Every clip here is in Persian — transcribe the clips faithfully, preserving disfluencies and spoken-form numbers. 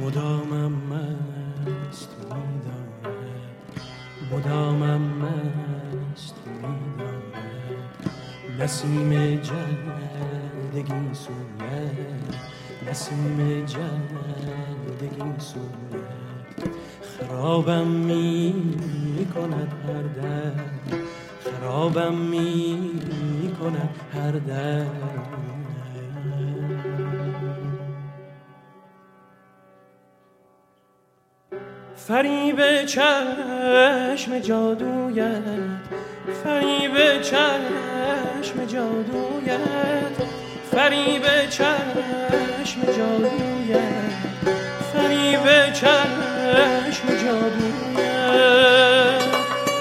مدامم مست می‌دارد، مدامم مست می‌دارد، نسیم جلدگی سوید، نسیم جلدگی سوید، خرابم می کند هر دم، خرابم می کند هر دم. فریب چشم جادویت، فریب چشم جادویت، فریب چشم جادویت، فریب چشم جادویت.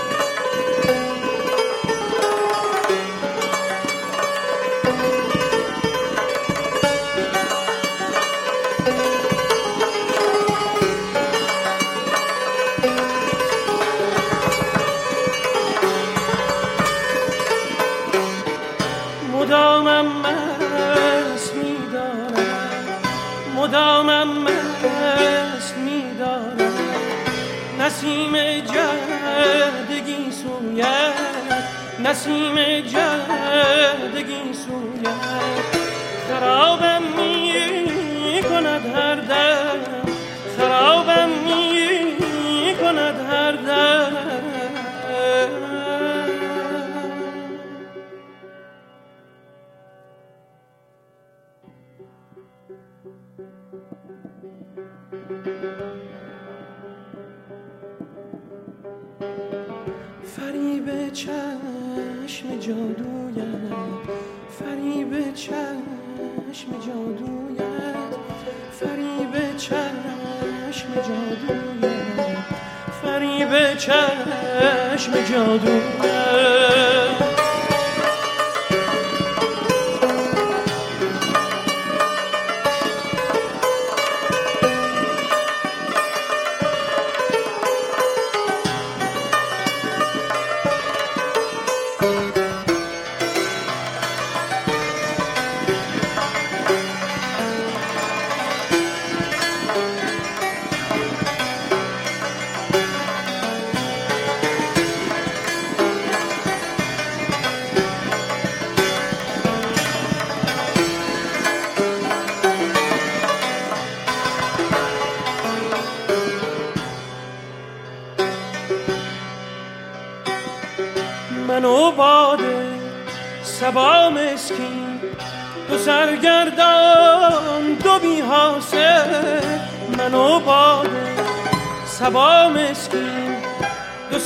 مدامم مست می‌دارد، مدامم مست می‌دارد، نسیم جلدگی سوید، نسیم جلدگی سوید، خرابم می کند هر دم، خرابم می کند هر دم. فریب چشم جادویت، فریب چشم جادویت، فریب چشم جادویت، فریب چشم جادویت. من و باده صبا مسکین، دو سرگردان دو بی حاصل، من و باده صبا مسکین، دو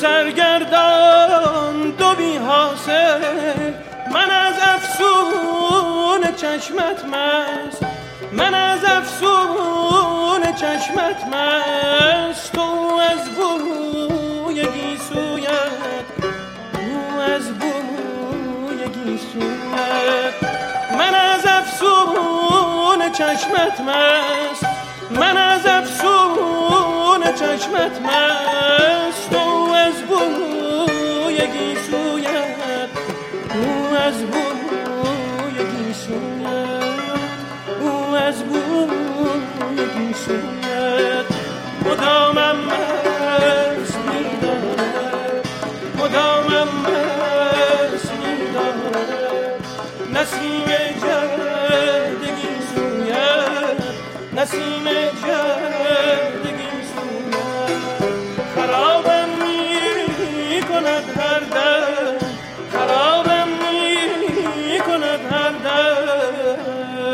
سرگردان دو بی حاصل. من از افسون چشمت مست، من از افسون چشمت مست، تو از بوی گیسویت، از بوی گیسویت. من از افسون چشمت مست، من از افسون چشمت مست، تو از بوی گیسویت، او از بوی گیسویت، او از بوی گیسویت. مدامم مست می‌دارد، مدامم مست می‌دارد، نسیم جلدگی سوید، نسیم جلدگی سوید، خرابم می کند هر دم، خرابم می کند هر دم.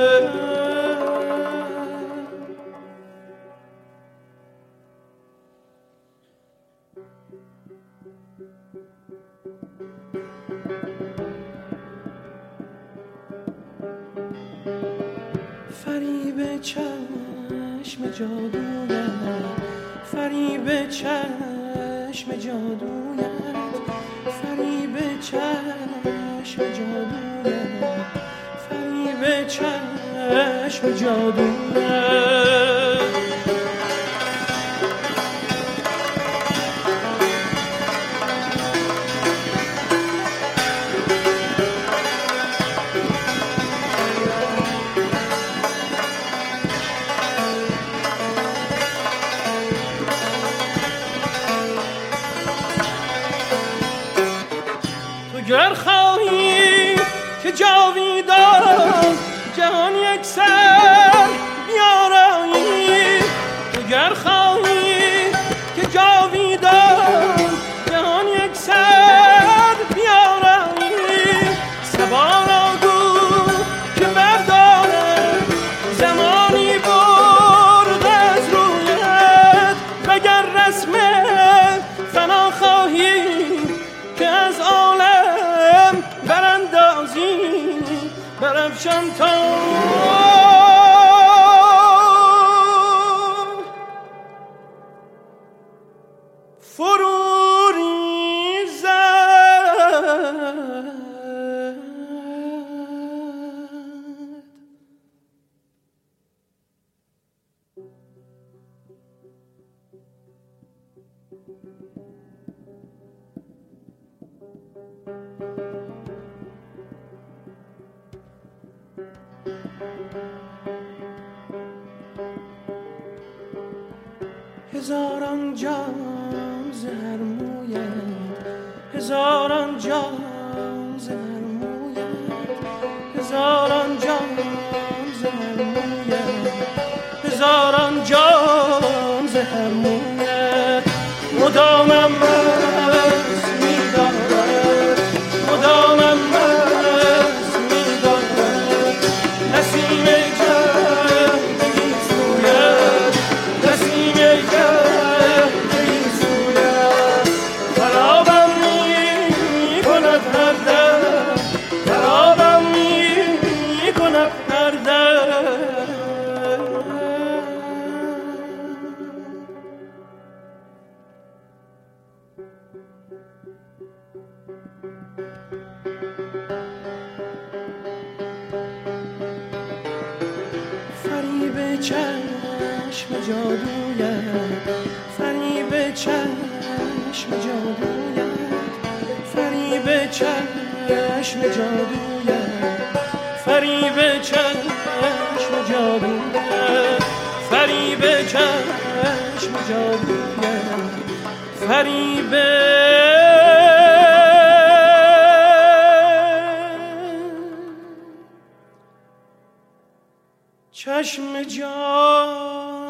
فریب چشم جادویت، فریب چشم جادویت، فریب چشم جادویت، فریب چشم جادویت. جهان یک سر بیارایی که گر خواهی که جاویدان جهان یک سر بیارایی سبا را گو که بردارد زمانی برد از رویت وگر رسم فنا خواهی که از عالم براندازی برافشان تا فرو ریزد. هزاران جام زهر مویت هزاران جام زهر مویت هزاران جام زهر مویت هزاران جام زهر مویت مدامم مست می‌دارد مدامم مست می‌دارد نسیم گرم این سویت نسیم گرم این سویت خرابم می‌کند هر دم خرابم می‌کند هر دم فریب چشم جادویت فریب چشم جادویت فریب چشم جادویت فریب چشم جادویت فریب چشم جادویت فریب چشم جادویت